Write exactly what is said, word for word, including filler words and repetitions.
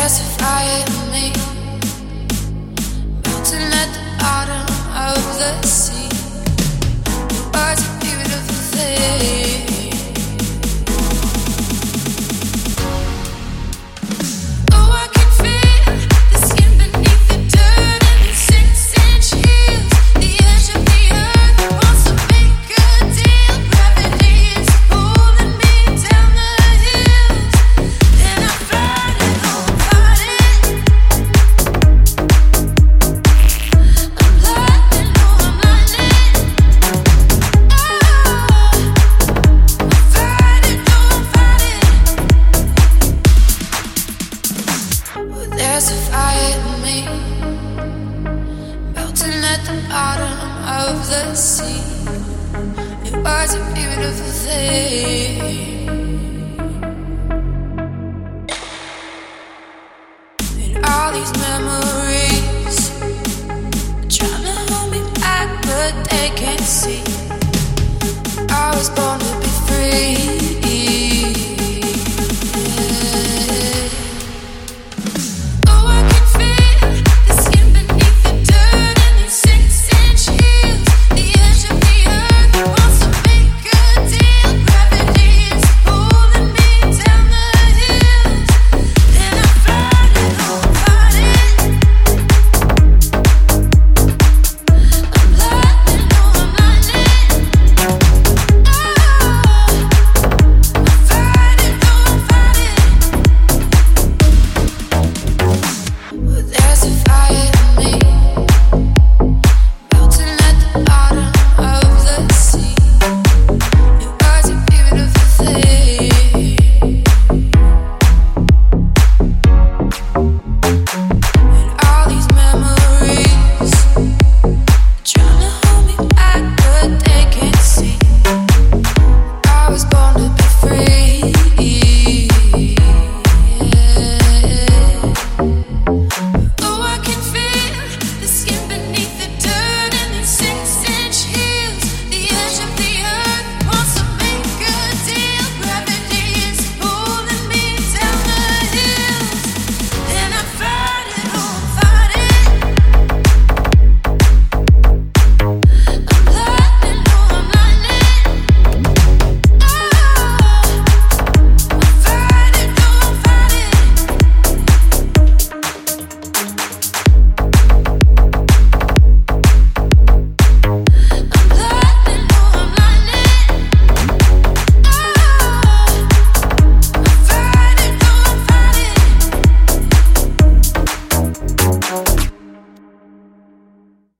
There's a fire in me, melting at the bottom of the sea. Your words are beautiful thing. There's a fire in me, melting at the bottom of the sea. It was a beautiful thing. And all these memories trying to hold me back, but they can't see.